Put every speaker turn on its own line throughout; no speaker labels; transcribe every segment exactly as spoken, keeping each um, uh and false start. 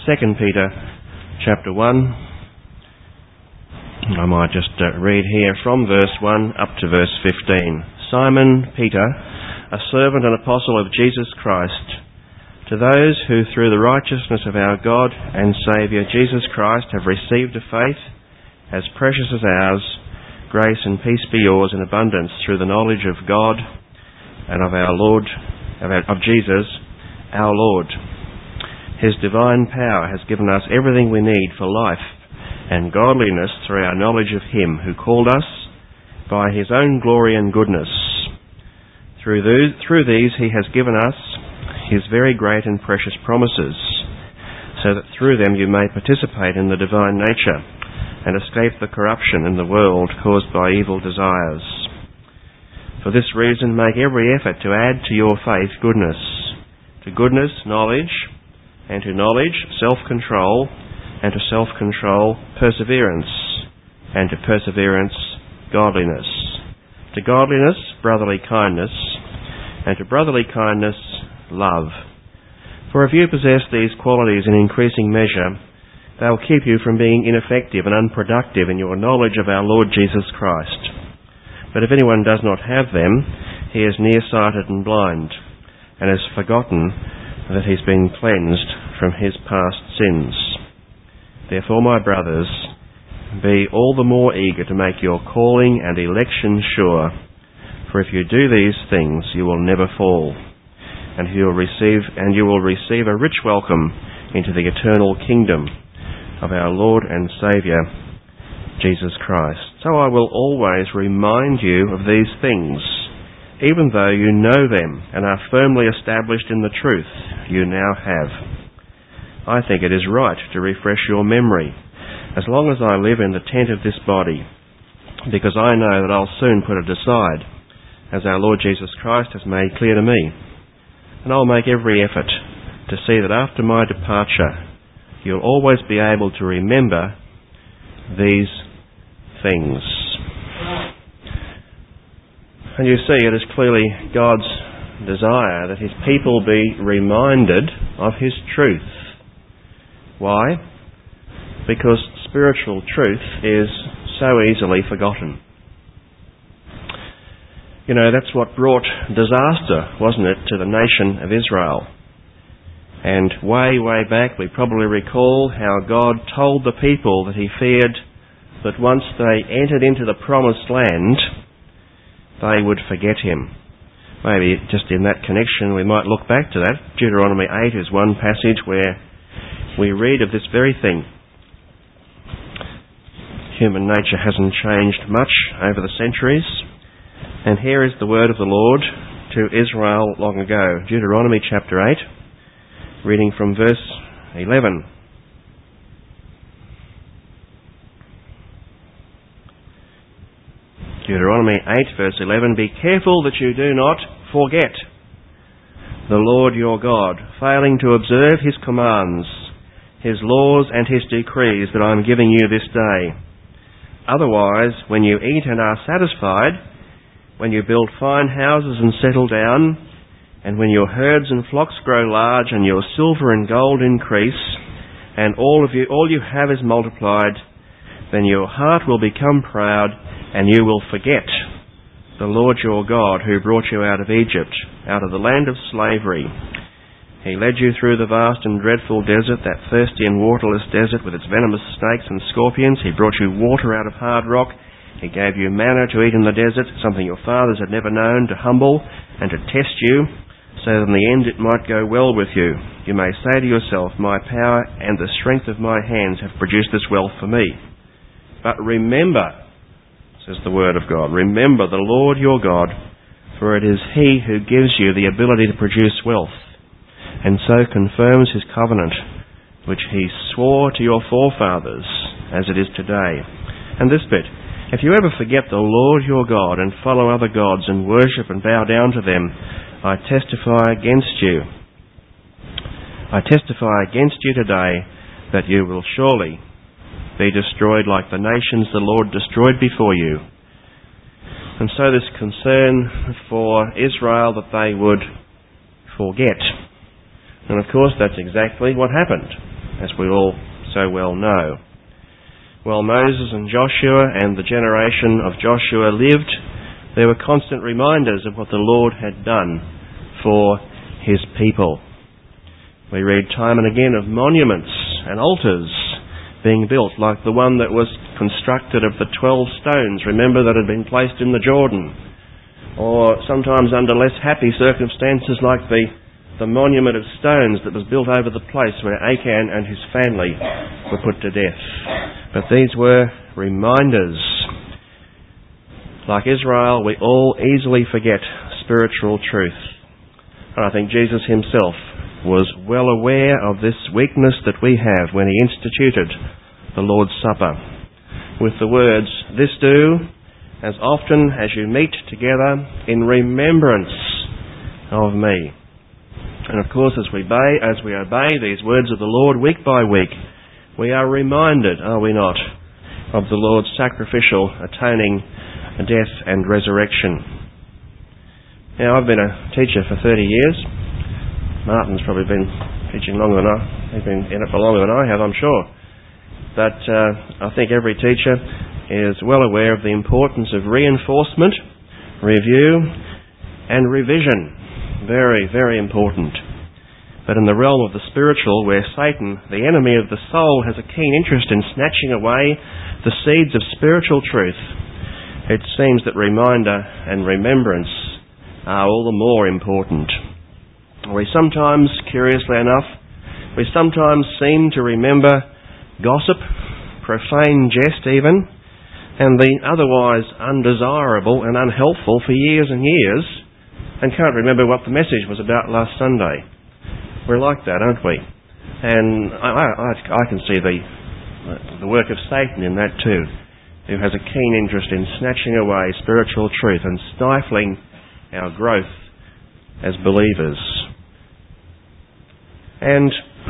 Second Peter chapter one. I might just uh, read here from verse one up to verse fifteen. Simon Peter, a servant and apostle of Jesus Christ, to those who through the righteousness of our God and Saviour Jesus Christ have received a faith as precious as ours, grace and peace be yours in abundance through the knowledge of God and of our Lord, of, our, of Jesus, our Lord. His divine power has given us everything we need for life and godliness through our knowledge of Him who called us by His own glory and goodness. Through these, through these He has given us His very great and precious promises, so that through them you may participate in the divine nature and escape the corruption in the world caused by evil desires. For this reason make every effort to add to your faith goodness, to goodness knowledge, and to knowledge self-control, and to self-control perseverance, and to perseverance godliness, to godliness brotherly kindness, and to brotherly kindness love. For if you possess these qualities in increasing measure, they will keep you from being ineffective and unproductive in your knowledge of our Lord Jesus Christ. But if anyone does not have them, he is nearsighted and blind, and has forgotten that he's been cleansed from his past sins. Therefore, my brothers, be all the more eager to make your calling and election sure, for if you do these things, you will never fall, and you will receive and you will receive a rich welcome into the eternal kingdom of our Lord and Saviour, Jesus Christ. So I will always remind you of these things, even though you know them and are firmly established in the truth you now have. I think it is right to refresh your memory, as long as I live in the tent of this body, because I know that I'll soon put it aside, as our Lord Jesus Christ has made clear to me. And I'll make every effort to see that after my departure, you'll always be able to remember these things. And you see, it is clearly God's desire that His people be reminded of His truth. Why? Because spiritual truth is so easily forgotten. You know, that's what brought disaster, wasn't it, to the nation of Israel. And way, way back, we probably recall how God told the people that He feared that once they entered into the promised land, they would forget Him. Maybe just in that connection we might look back to that. Deuteronomy eight is one passage where we read of this very thing. Human nature hasn't changed much over the centuries. And here is the word of the Lord to Israel long ago. Deuteronomy chapter eight. Reading from verse eleven. Deuteronomy eight verse eleven. Be careful that you do not forget the Lord your God, failing to observe His commands, His laws and His decrees that I am giving you this day. Otherwise, when you eat and are satisfied, when you build fine houses and settle down, and when your herds and flocks grow large, and your silver and gold increase, and all of you, all you have is multiplied, then your heart will become proud, and you will forget the Lord your God, who brought you out of Egypt, out of the land of slavery. He led you through the vast and dreadful desert, that thirsty and waterless desert with its venomous snakes and scorpions. He brought you water out of hard rock. He gave you manna to eat in the desert, something your fathers had never known, to humble and to test you, so that in the end it might go well with you. You may say to yourself, my power and the strength of my hands have produced this wealth for me. But remember, says the word of God, remember the Lord your God, for it is He who gives you the ability to produce wealth, and so confirms His covenant, which He swore to your forefathers, as it is today. And this bit, if you ever forget the Lord your God and follow other gods and worship and bow down to them, I testify against you. I testify against you today that you will surely be destroyed like the nations the Lord destroyed before you. And so this concern for Israel that they would forget. And of course that's exactly what happened. as we all so well know. While Moses and Joshua and the generation of Joshua lived, there were constant reminders of what the Lord had done for his people. We read time and again of monuments and altars being built, like the one that was constructed of the twelve stones, remember, that had been placed in the Jordan. Or sometimes under less happy circumstances, like the, the monument of stones that was built over the place where Achan and his family were put to death. But these were reminders. Like Israel, we all easily forget spiritual truth. And I think Jesus himself was well aware of this weakness that we have when he instituted the Lord's Supper with the words, "This do as often as you meet together in remembrance of me." And of course, as we obey, as we obey these words of the Lord week by week, we are reminded, are we not, of the Lord's sacrificial, atoning death and resurrection. Now, I've been a teacher for thirty years. Martin's probably been teaching longer than I. He's been in it for longer than I have, I'm sure. But uh, I think every teacher is well aware of the importance of reinforcement, review, and revision. Very, very important. But in the realm of the spiritual, where Satan, the enemy of the soul, has a keen interest in snatching away the seeds of spiritual truth, it seems that reminder and remembrance are all the more important. We sometimes, curiously enough, we sometimes seem to remember gossip, profane jest even, and the otherwise undesirable and unhelpful for years and years, and can't remember what the message was about last Sunday. We're like that, aren't we? And I, I, I can see the, the work of Satan in that too, who has a keen interest in snatching away spiritual truth and stifling our growth as believers. And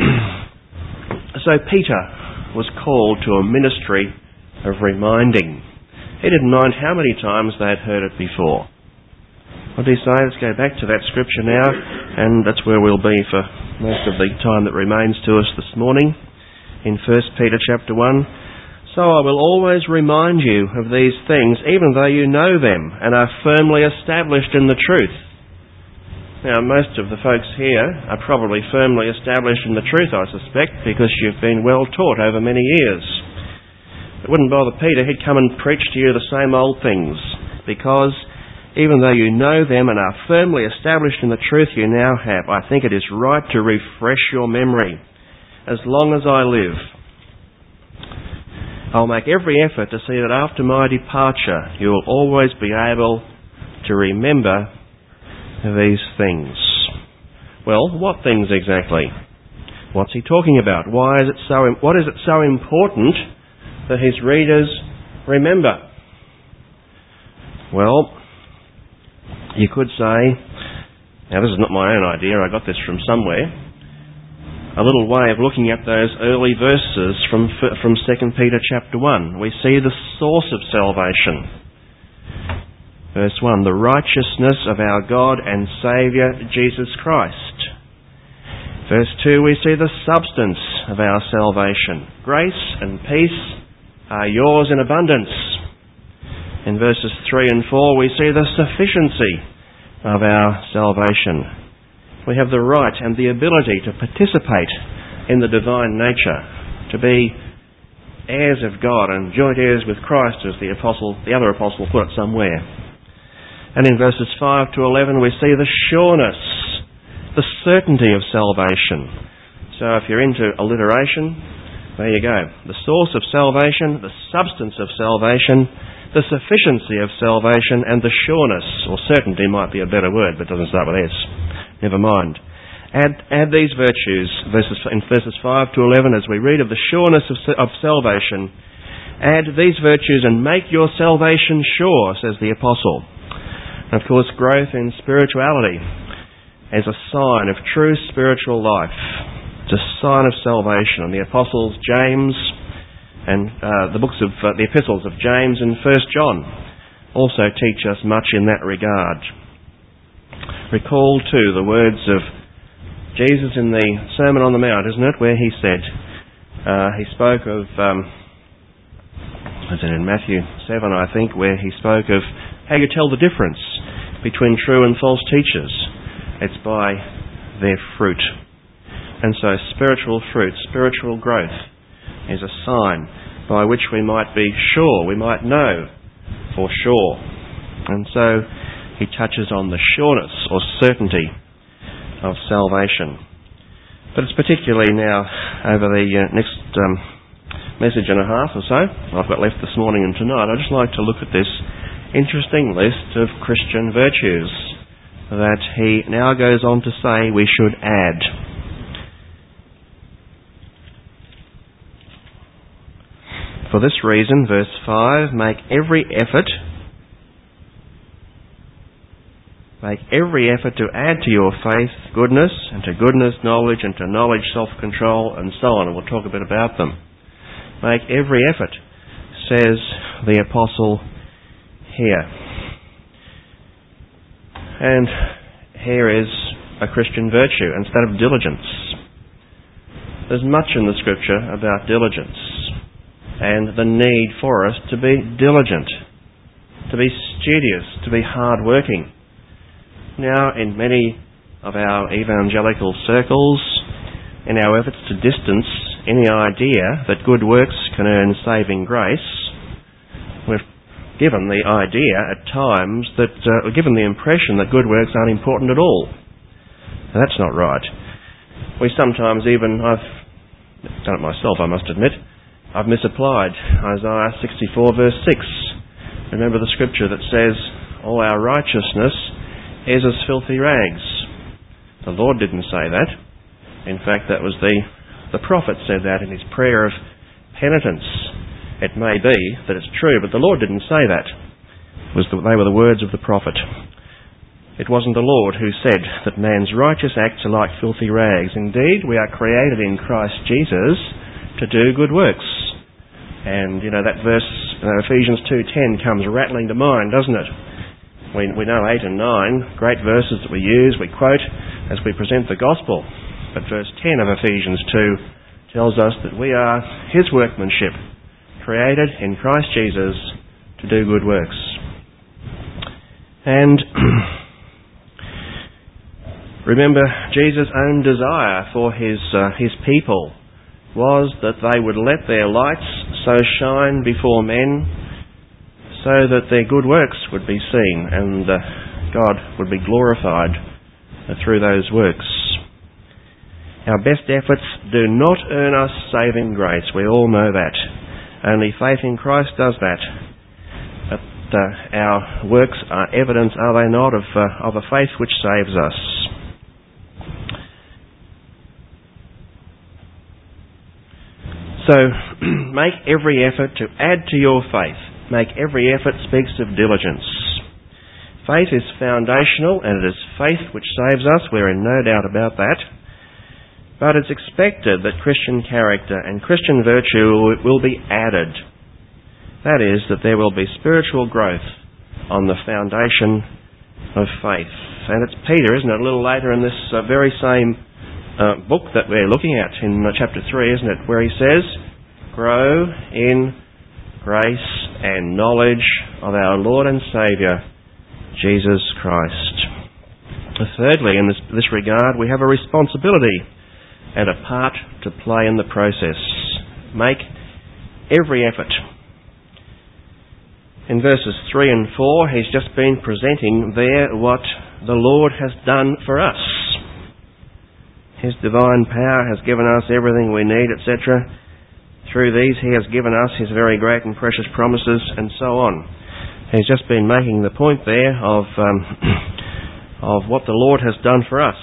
so Peter was called to a ministry of reminding. He didn't mind how many times they had heard it before. What did he say? Let's go back to that scripture now, and that's where we'll be for most of the time that remains to us this morning, in First Peter chapter one. "So I will always remind you of these things, even though you know them and are firmly established in the truth." Now, most of the folks here are probably firmly established in the truth, I suspect, because you've been well taught over many years. It wouldn't bother Peter, he'd come and preach to you the same old things, because even though you know them and are firmly established in the truth you now have, I think it is right to refresh your memory. As long as I live, I'll make every effort to see that after my departure you will always be able to remember these things. Well, what things exactly? What's he talking about? Why is it so? What is it so important that his readers remember? Well, you could say, now this is not my own idea, I got this from somewhere, a little way of looking at those early verses from from Second Peter chapter one. We see the source of salvation. Verse one, "The righteousness of our God and Saviour, Jesus Christ." Verse two, we see the substance of our salvation. "Grace and peace are yours in abundance." In verses three and four, we see the sufficiency of our salvation. We have the right and the ability to participate in the divine nature, to be heirs of God and joint heirs with Christ, as the apostle, the other apostle put it somewhere. And in verses five to eleven, we see the sureness, the certainty of salvation. So if you're into alliteration, there you go. The source of salvation, the substance of salvation, the sufficiency of salvation, and the sureness, or certainty might be a better word, but it doesn't start with S. Never mind. Add, add these virtues verses, in verses five to eleven, as we read of the sureness of, of salvation. Add these virtues and make your salvation sure, says the apostle. And of course, growth in spirituality as a sign of true spiritual life. It's a sign of salvation. And the apostles James and uh, the books of uh, the epistles of James and First John also teach us much in that regard. Recall too the words of Jesus in the Sermon on the Mount, isn't it, where he said, Uh, he spoke of, um, was it in Matthew seven, I think, where he spoke of how you tell the difference between true and false teachers. It's by their fruit. And so spiritual fruit, spiritual growth, is a sign by which we might be sure, we might know for sure. And so he touches on the sureness or certainty of salvation. But it's particularly now over the uh, next um, message and a half or so I've got left this morning and tonight, I'd just like to look at this interesting list of Christian virtues that he now goes on to say we should add. For this reason, verse five, make every effort, make every effort to add to your faith goodness, and to goodness knowledge, and to knowledge self-control, and so on. And we'll talk a bit about them. Make every effort, says the apostle here. And here is a Christian virtue instead of diligence. There's much in the scripture about diligence and the need for us to be diligent, to be studious, to be hard-working. Now, in many of our evangelical circles, in our efforts to distance any idea that good works can earn saving grace, we've given the idea at times that, uh, we're given the impression that good works aren't important at all. Now, that's not right. We sometimes even, I've done it myself, I must admit, I've misapplied Isaiah sixty-four verse six. Remember the scripture that says, all our righteousness is as filthy rags. The Lord didn't say that. In fact, that was the, the prophet said that in his prayer of penitence. It may be that it's true, but the Lord didn't say that. It was the, they were the words of the prophet. It wasn't the Lord who said that man's righteous acts are like filthy rags. Indeed, we are created in Christ Jesus to do good works. And, you know, that verse, uh, Ephesians two ten, comes rattling to mind, doesn't it? We, we know eight and nine, great verses that we use, we quote as we present the gospel. But verse ten of Ephesians two tells us that we are his workmanship, created in Christ Jesus to do good works. And remember, Jesus' own desire for his uh, his people was that they would let their lights so shine before men so that their good works would be seen and uh, God would be glorified uh, through those works. Our best efforts do not earn us saving grace. We all know that. Only faith in Christ does that. But uh, our works are evidence, are they not, of, uh, of a faith which saves us. So, make every effort to add to your faith. Make every effort speaks of diligence. Faith is foundational, and it is faith which saves us. We're in no doubt about that. But it's expected that Christian character and Christian virtue will be added. That is, that there will be spiritual growth on the foundation of faith. And it's Peter, isn't it, a little later in this uh, very same Uh, book that we're looking at in uh, chapter three, isn't it, where he says, grow in grace and knowledge of our Lord and Saviour, Jesus Christ. Uh, thirdly, in this, this regard, we have a responsibility and a part to play in the process. Make every effort. In verses three and four, he's just been presenting there what the Lord has done for us. His divine power has given us everything we need, et cetera. Through these he has given us his very great and precious promises, and so on. He's just been making the point there of um, of what the Lord has done for us.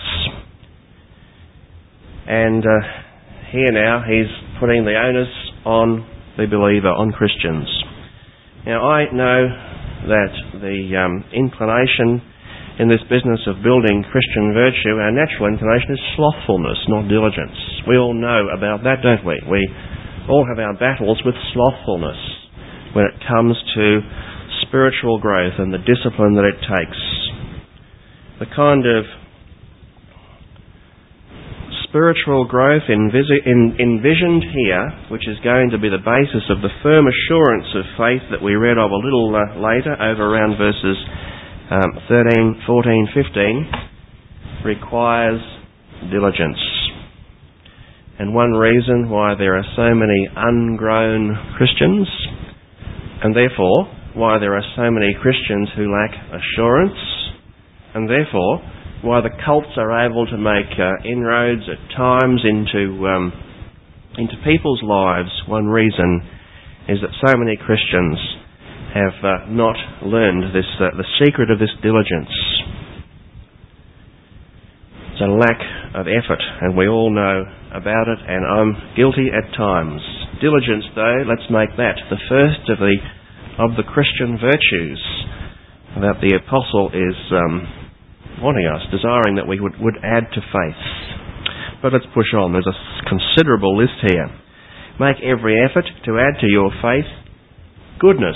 And uh, here now he's putting the onus on the believer, on Christians. Now I know that the um, inclination in this business of building Christian virtue, our natural inclination is slothfulness, not diligence. We all know about that, don't we? We all have our battles with slothfulness when it comes to spiritual growth and the discipline that it takes. The kind of spiritual growth envis- in, envisioned here, which is going to be the basis of the firm assurance of faith that we read of a little uh, later, over around verses um, thirteen, fourteen, fifteen, requires diligence. And one reason why there are so many ungrown Christians, and therefore why there are so many Christians who lack assurance, and therefore why the cults are able to make uh, inroads at times into um, into people's lives, one reason is that so many Christians have uh, not learned this uh, the secret of this diligence. It's a lack of effort, and we all know about it, and I'm guilty at times. Diligence, though, let's make that the first of the of the Christian virtues that the apostle is Um, wanting us, desiring that we would, would add to faith. But let's push on. There's a considerable list here. Make every effort to add to your faith goodness.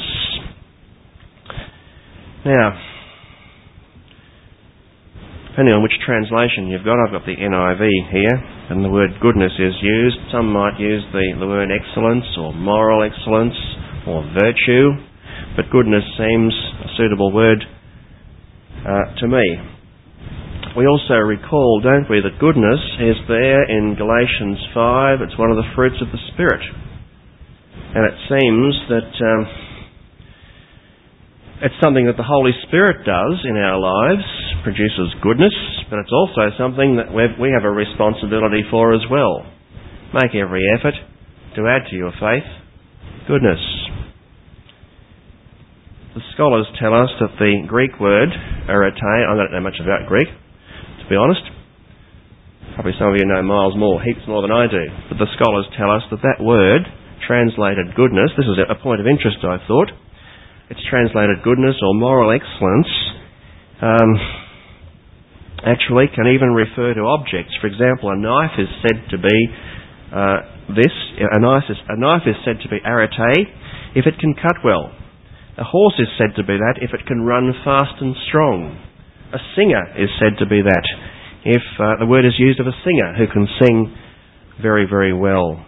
Now, depending on which translation you've got, I've got the N I V here, and the word goodness is used. Some might use the, the word excellence or moral excellence or virtue, but goodness seems a suitable word uh, to me. We also recall, don't we, that goodness is there in Galatians five. It's one of the fruits of the Spirit. And it seems that um, it's something that the Holy Spirit does in our lives, produces goodness, but it's also something that we've, we have a responsibility for as well. Make every effort to add to your faith goodness. The scholars tell us that the Greek word, arete, I don't know much about Greek, to be honest. Probably some of you know miles more, heaps more than I do. But the scholars tell us that that word, translated goodness, this is a point of interest, I thought. It's translated goodness or moral excellence, um, actually can even refer to objects. For example, a knife is said to be uh, this. A knife, is, a knife is said to be arete if it can cut well. A horse is said to be that if it can run fast and strong. A singer is said to be that if uh, the word is used of a singer who can sing very, very well.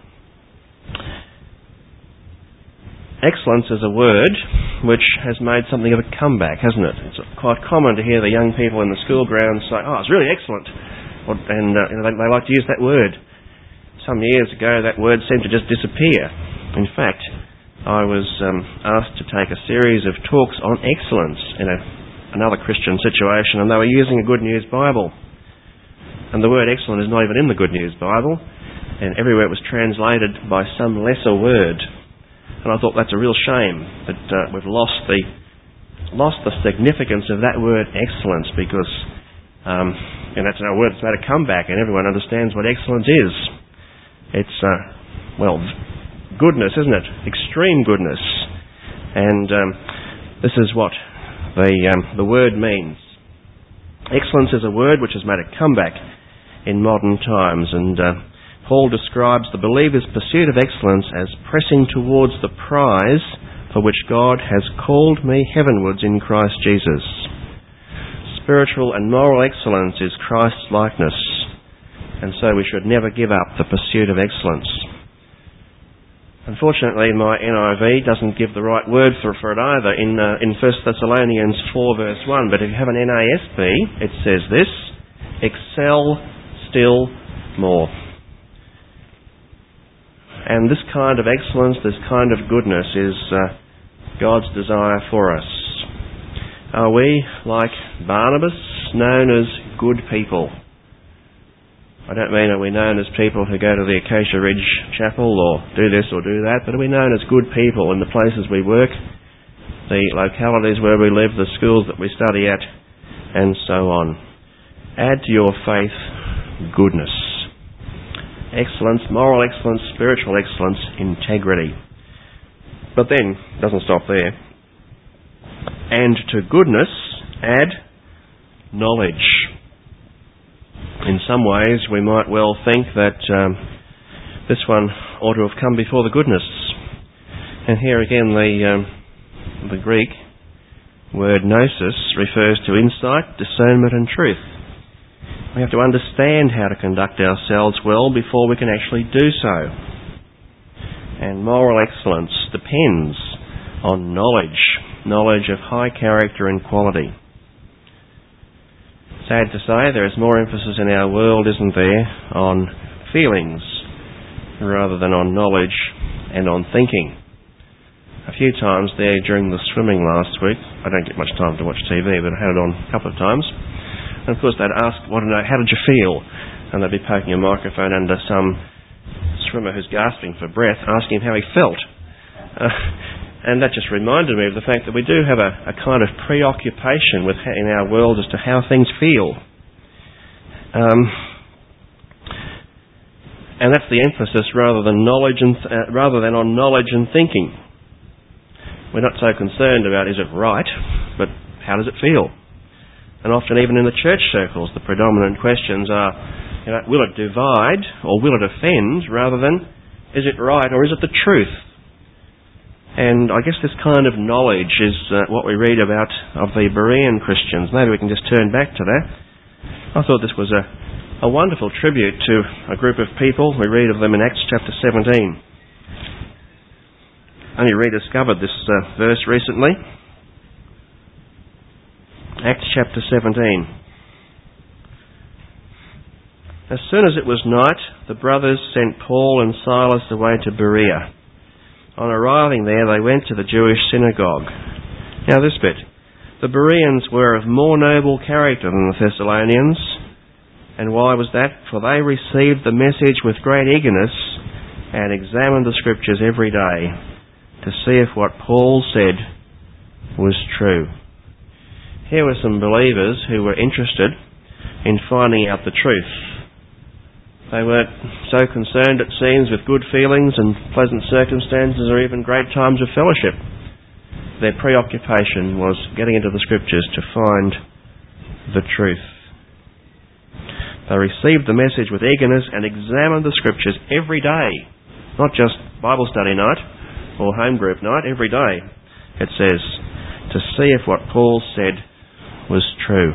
Excellence is a word which has made something of a comeback, hasn't it? It's quite common to hear the young people in the school grounds say, oh, it's really excellent. And uh, you know, they, they like to use that word. Some years ago, that word seemed to just disappear. In fact, I was um, asked to take a series of talks on excellence in a another Christian situation, and they were using a Good News Bible. And the word excellent is not even in the Good News Bible, and everywhere it was translated by some lesser word. And I thought that's a real shame that uh, we've lost the lost the significance of that word excellence, because um, and that's a word that's made a comeback, and everyone understands what excellence is. It's uh, well, goodness, isn't it? Extreme goodness, and um, this is what The, um, the word means. Excellence is a word which has made a comeback in modern times, and uh, Paul describes the believer's pursuit of excellence as pressing towards the prize for which God has called me heavenwards in Christ Jesus. Spiritual and moral excellence is Christ's likeness, and so we should never give up the pursuit of excellence. Unfortunately, my N I V doesn't give the right word for, for it either in uh, in First Thessalonians four verse one, but if you have an N A S B, it says this: excel still more. And this kind of excellence, this kind of goodness is uh, God's desire for us. Are we, like Barnabas, known as good people? I don't mean are we known as people who go to the Acacia Ridge Chapel or do this or do that, but are we known as good people in the places we work, the localities where we live, the schools that we study at, and so on? Add to your faith goodness. Excellence, moral excellence, spiritual excellence, integrity. But then, it doesn't stop there. And to goodness, add knowledge. In some ways, we might well think that um, this one ought to have come before the goodness. And here again, the um, the Greek word gnosis refers to insight, discernment and truth. We have to understand how to conduct ourselves well before we can actually do so. And moral excellence depends on knowledge, knowledge of high character and quality. Sad to say, there is more emphasis in our world, isn't there, on feelings rather than on knowledge and on thinking. A few times there during the swimming last week, I don't get much time to watch T V, but I had it on a couple of times. And of course they'd ask, want to know, how did you feel? And they'd be poking a microphone under some swimmer who's gasping for breath, asking him how he felt. Uh, and that just reminded me of the fact that we do have a, a kind of preoccupation with in our world as to how things feel. Um, and that's the emphasis rather than knowledge and th- uh, rather than on knowledge and thinking. We're not so concerned about is it right, but how does it feel? And often even in the church circles, the predominant questions are, you know, will it divide or will it offend, rather than is it right or is it the truth? And I guess this kind of knowledge is uh, what we read about of the Berean Christians. Maybe we can just turn back to that. I thought this was a, a wonderful tribute to a group of people. We read of them in Acts chapter seventeen. Only rediscovered this uh, verse recently. Acts chapter seventeen. As soon as it was night, the brothers sent Paul and Silas away to Berea. On arriving there, they went to the Jewish synagogue. Now this bit. The Bereans were of more noble character than the Thessalonians. And why was that? For they received the message with great eagerness and examined the Scriptures every day, to see if what Paul said was true. Here were some believers who were interested in finding out the truth. They weren't so concerned, it seems, with good feelings and pleasant circumstances or even great times of fellowship. Their preoccupation was getting into the Scriptures to find the truth. They received the message with eagerness and examined the Scriptures every day, not just Bible study night or home group night, every day, it says, to see if what Paul said was true.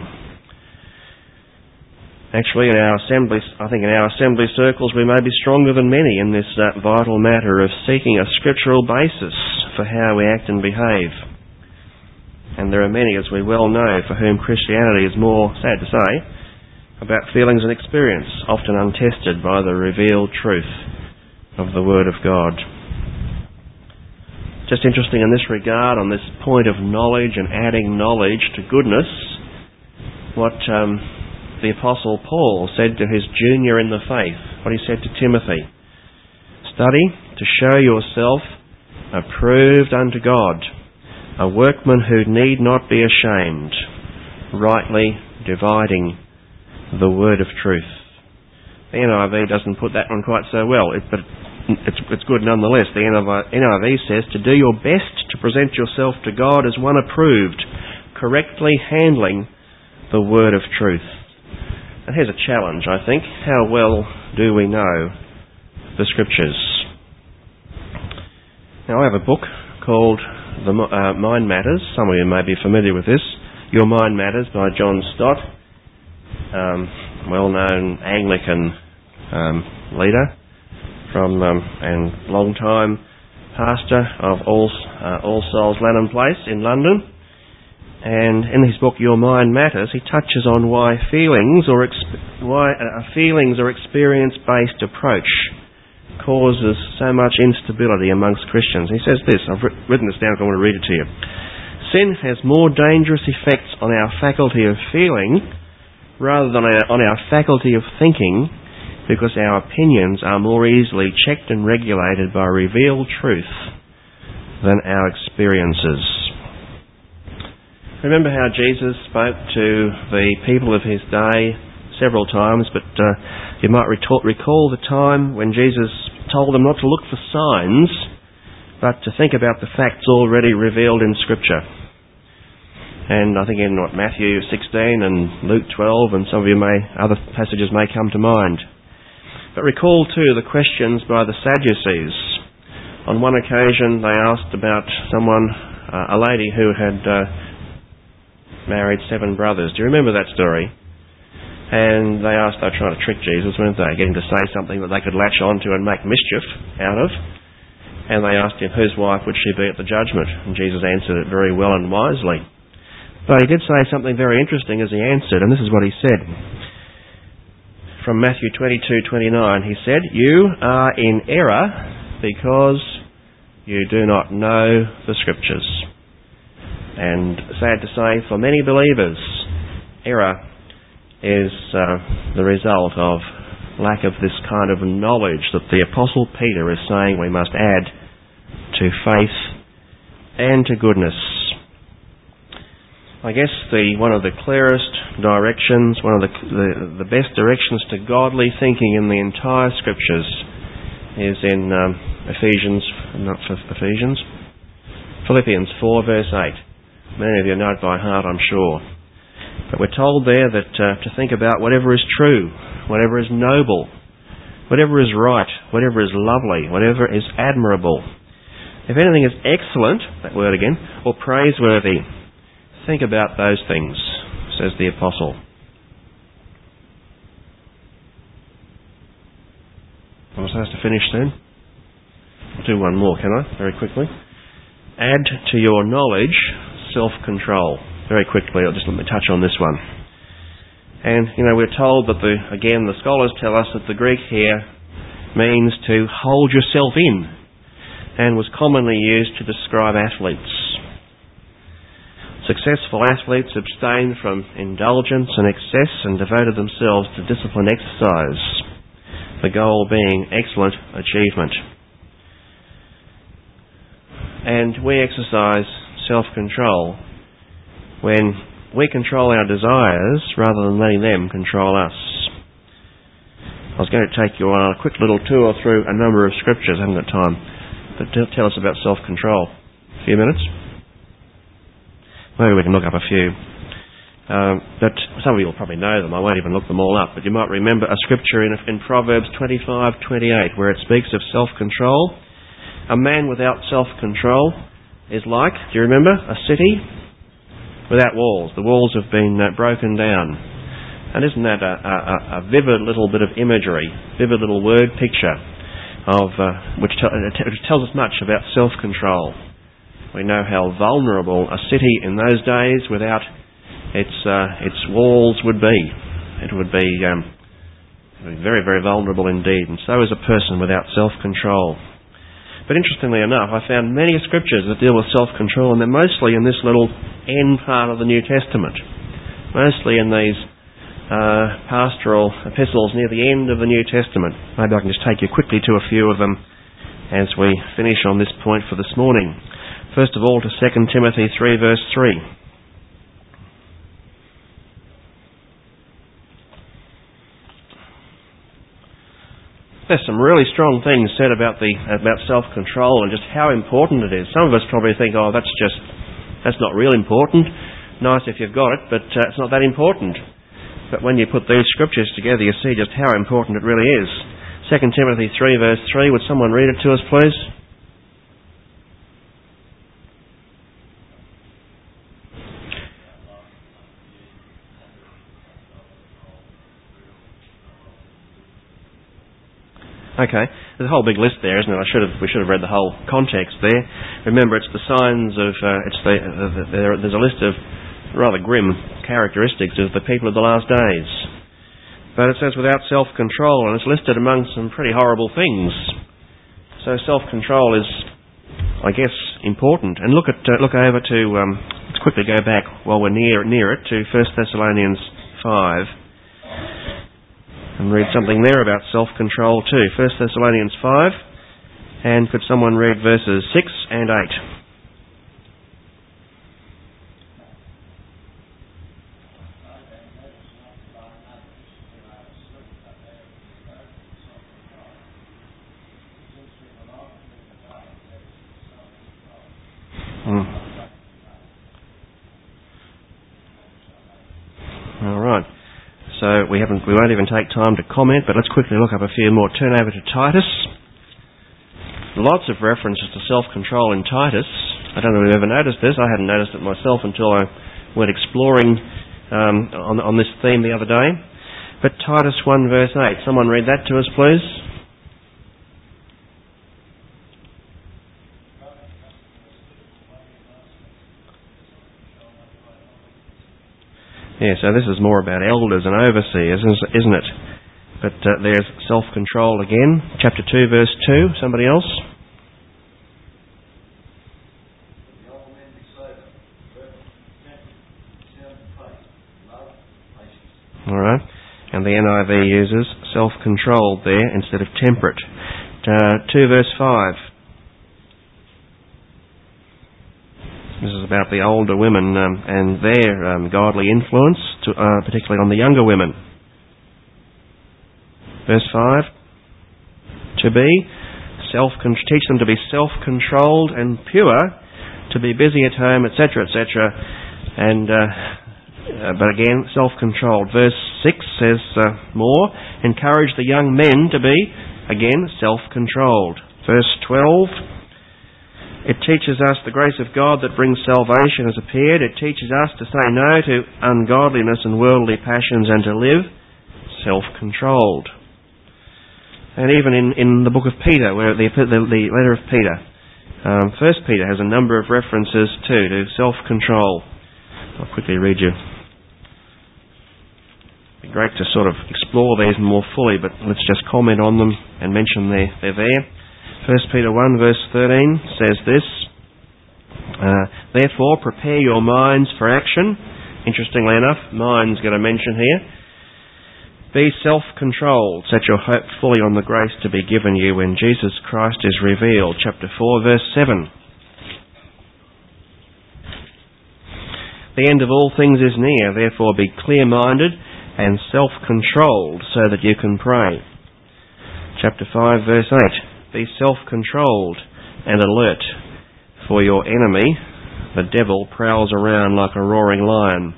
Actually, in our assembly, I think in our assembly circles, we may be stronger than many in this uh, vital matter of seeking a scriptural basis for how we act and behave. And there are many, as we well know, for whom Christianity is more, sad to say, about feelings and experience, often untested by the revealed truth of the Word of God. Just interesting in this regard, on this point of knowledge and adding knowledge to goodness, what um, the Apostle Paul said to his junior in the faith, what he said to Timothy. Study to show yourself approved unto God, a workman who need not be ashamed, rightly dividing the word of truth. The N I V doesn't put that one quite so well, it, but It's, it's good nonetheless. The N I V says to do your best to present yourself to God as one approved, correctly handling the word of truth. And here's a challenge, I think. How well do we know the Scriptures? Now, I have a book called The uh, Mind Matters. Some of you may be familiar with this. Your Mind Matters by John Stott, um, well-known Anglican um, leader. From um, and long-time pastor of All, uh, All Souls Lanham Place in London. And in his book Your Mind Matters, he touches on why feelings or exp- why a feelings or experience-based approach causes so much instability amongst Christians. He says this, I've written this down, I want to read it to you. Sin has more dangerous effects on our faculty of feeling rather than on our faculty of thinking, because our opinions are more easily checked and regulated by revealed truth than our experiences. Remember how Jesus spoke to the people of his day several times, but uh, you might recall the time when Jesus told them not to look for signs, but to think about the facts already revealed in Scripture. And I think in what, Matthew sixteen and Luke twelve, and some of you may, other passages may come to mind. But recall too the questions by the Sadducees. On one occasion they asked about someone, uh, a lady who had uh, married seven brothers. Do you remember that story? And they asked, they were trying to trick Jesus, weren't they? Getting to say something that they could latch onto and make mischief out of. And they asked him, whose wife would she be at the judgment? And Jesus answered it very well and wisely. But he did say something very interesting as he answered, and this is what he said. From Matthew twenty-two twenty-nine, he said, "You are in error because you do not know the Scriptures." And sad to say, for many believers, error is uh, the result of lack of this kind of knowledge that the Apostle Peter is saying we must add to faith and to goodness. I guess the one of the clearest directions, one of the, the the best directions to godly thinking in the entire Scriptures is in um, Ephesians, not Ephesians, Philippians four verse eight. Many of you know it by heart, I'm sure. But we're told there that uh, to think about whatever is true, whatever is noble, whatever is right, whatever is lovely, whatever is admirable. If anything is excellent, that word again, or praiseworthy, think about those things, says the Apostle. Am I supposed to finish soon? I'll do one more, can I? Very quickly. Add to your knowledge self-control. Very quickly, I'll just let me touch on this one. And, you know, we're told that, the again, the scholars tell us that the Greek here means to hold yourself in, and was commonly used to describe athletes. Successful athletes abstained from indulgence and excess and devoted themselves to disciplined exercise, the goal being excellent achievement. And we exercise self-control when we control our desires rather than letting them control us. I was going to take you on a quick little tour through a number of scriptures. I haven't got time. But tell us about self-control. A few minutes? Maybe we can look up a few. Um, but some of you will probably know them. I won't even look them all up. But you might remember a scripture in, in Proverbs twenty-five twenty-eight where it speaks of self-control. A man without self-control is like, do you remember, a city without walls. The walls have been uh, broken down. And isn't that a, a, a vivid little bit of imagery, vivid little word picture of uh, which, t- which tells us much about self-control. We know how vulnerable a city in those days without its uh, its walls would be. It would be, um, very, very vulnerable indeed. And so is a person without self-control. But interestingly enough, I found many scriptures that deal with self-control, and they're mostly in this little end part of the New Testament. Mostly in these uh, pastoral epistles near the end of the New Testament. Maybe I can just take you quickly to a few of them as we finish on this point for this morning. First of all, to Second Timothy three verse three. There's some really strong things said about the about self-control and just how important it is. Some of us probably think, oh, that's just, that's not real important. Nice if you've got it, but uh, it's not that important. But when you put these scriptures together, you see just how important it really is. Second Timothy three verse three, would someone read it to us, please? Okay, there's a whole big list there, isn't it? I should have, we should have read the whole context there. Remember, it's the signs of, uh, it's the, uh, the there, there's a list of rather grim characteristics of the people of the last days. But it says without self-control, and it's listed among some pretty horrible things. So self-control is, I guess, important. And look at, uh, look over to, um, let's quickly go back while we're near near it to First Thessalonians five. And read something there about self-control too. First Thessalonians five. And could someone read verses six and eight? Hmm. All right. So we haven't, we won't even take time to comment, but let's quickly look up a few more. Turn over to Titus. Lots of references to self-control in Titus. I don't know if you've ever noticed this. I hadn't noticed it myself until I went exploring um, on, on this theme the other day. But Titus one verse eight, someone read that to us, please. Yeah, so this is more about elders and overseers, isn't it? But uh, there's self-control again. Chapter two, verse two. Somebody else? All right. And the N I V uses self-controlled there instead of temperate. Uh, two, verse five. This is about the older women um, and their um, godly influence, to, uh, particularly on the younger women. Verse five. To be self, teach them to be self-controlled and pure, to be busy at home, et cetera, et cetera. And uh, uh, but again, self-controlled. Verse six says uh, more. Encourage the young men to be again self-controlled. Verse twelve. It teaches us the grace of God that brings salvation has appeared. It teaches us to say no to ungodliness and worldly passions and to live self-controlled. And even in, in the book of Peter, where the, the, the letter of Peter, um, First Peter has a number of references too to self-control. I'll quickly read you. It'd be great to sort of explore these more fully, but let's just comment on them and mention they're, they're there. First Peter one verse thirteen says this, uh, therefore prepare your minds for action. Interestingly enough, minds got a mention here. Be self-controlled, set your hope fully on the grace to be given you when Jesus Christ is revealed. Chapter four verse seven. The end of all things is near, therefore be clear-minded and self-controlled so that you can pray. Chapter five verse eight. Be self-controlled and alert, for your enemy, the devil, prowls around like a roaring lion,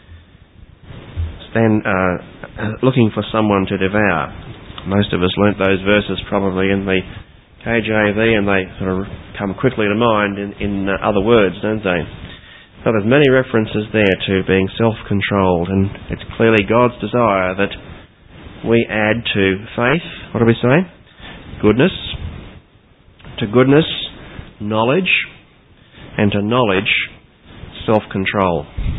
stand, uh, looking for someone to devour. Most of us learnt those verses probably in the K J V, and they sort of come quickly to mind in, in uh, other words, don't they? So there's many references there to being self-controlled, and it's clearly God's desire that we add to faith, what do we say? Goodness. To goodness, knowledge. And to knowledge, self-control.